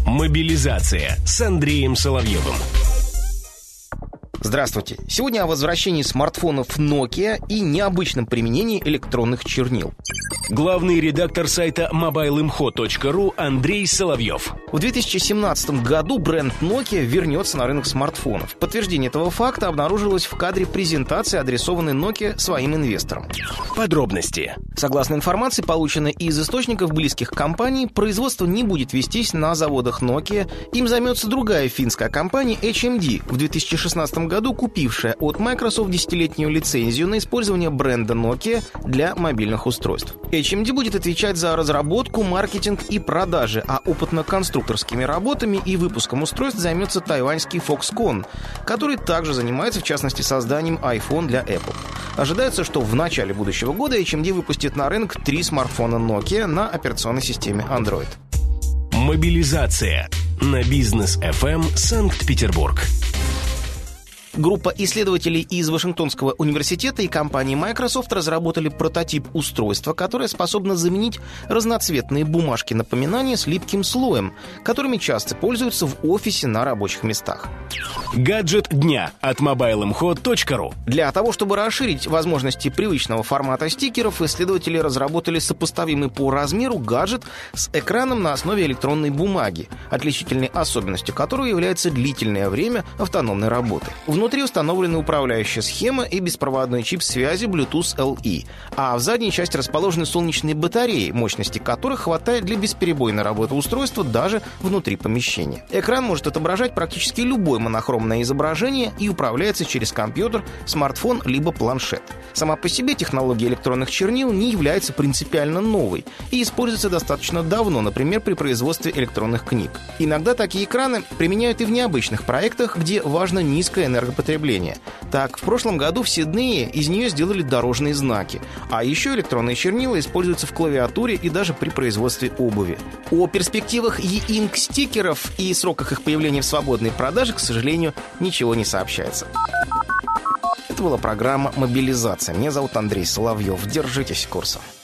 Мобилизация с Андреем Соловьевым. Здравствуйте. Сегодня о возвращении смартфонов Nokia и необычном применении электронных чернил. Главный редактор сайта mobilemho.ru Андрей Соловьев. В 2017 году бренд Nokia вернется на рынок смартфонов. Подтверждение этого факта обнаружилось в кадре презентации, адресованной Nokia своим инвесторам. Подробности. Согласно информации, полученной из источников близких к компании, производство не будет вестись на заводах Nokia. Им займется другая финская компания HMD, в 2016 году купившая от Microsoft 10-летнюю лицензию на использование бренда Nokia для мобильных устройств. HMD будет отвечать за разработку, маркетинг и продажи, а опытно-конструкторскими работами и выпуском устройств займется тайваньский Foxconn, который также занимается, в частности, созданием iPhone для Apple. Ожидается, что в начале будущего года HMD выпустит на рынок 3 смартфона Nokia на операционной системе Android. Мобилизация на Бизнес FM Санкт-Петербург. Группа исследователей из Вашингтонского университета и компании Microsoft разработали прототип устройства, которое способно заменить разноцветные бумажки напоминания с липким слоем, которыми часто пользуются в офисе на рабочих местах. Гаджет дня от mobilemho.ru. Для того, чтобы расширить возможности привычного формата стикеров, исследователи разработали сопоставимый по размеру гаджет с экраном на основе электронной бумаги, отличительной особенностью которого является длительное время автономной работы. Внутри установлены управляющая схема и беспроводной чип связи Bluetooth LE, а в задней части расположены солнечные батареи, мощности которых хватает для бесперебойной работы устройства даже внутри помещения. Экран может отображать практически любое монохромное изображение и управляется через компьютер, смартфон либо планшет. Сама по себе технология электронных чернил не является принципиально новой и используется достаточно давно, например, при производстве электронных книг. Иногда такие экраны применяют и в необычных проектах, где важно низкое энергопотребление. Так, в прошлом году в Сиднее из нее сделали дорожные знаки, а еще электронные чернила используются в клавиатуре и даже при производстве обуви. О перспективах e-ink стикеров и сроках их появления в свободной продаже, к сожалению, ничего не сообщается. Это была программа «Мобилизация». Меня зовут Андрей Соловьев. Держитесь курса.